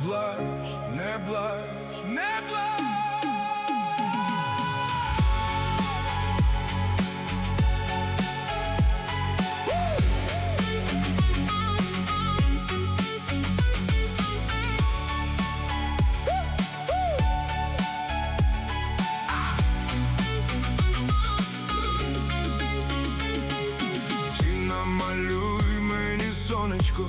плач, не плач, не плач. Намалюй мені сонечко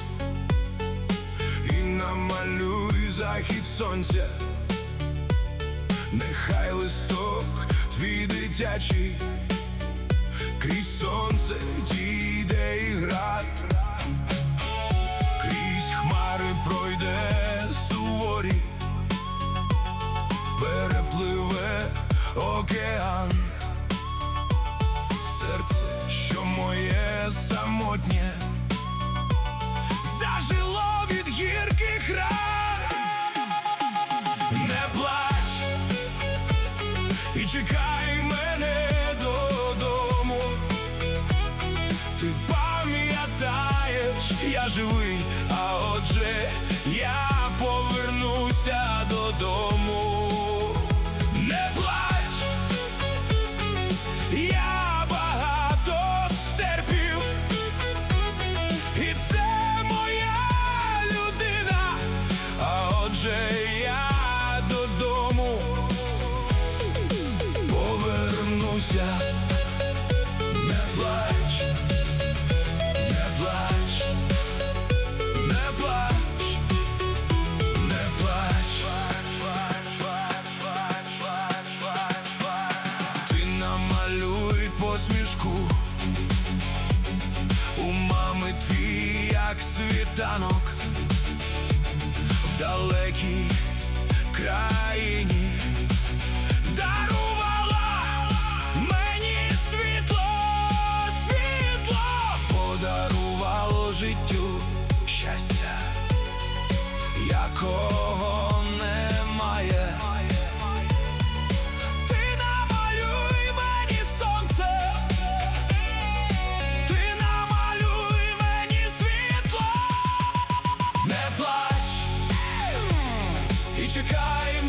і намалюй захід сонця. Нехай листок твій дитячий крізь сонце дійде і град, крізь хмари пройде суворі, перепливе океан. Серце, що моє самотнє, зажило від гірких ран. Не плач і чекай мене додому. Ти пам'ятаєш, я живий, а отже я повернуся додому. Не плач, я багато стерпів, і це моя людина, а отже я додому повернуся. Не плач, не плач, не плач, не плач. Ти намалюй посмішку у мами твій, як світанок в далекій країні. Дарувала мені світло, світло, подарувало життю щастя, якого немає. Ти намалюй мені сонце, ти намалюй мені світло. Не плач і чекай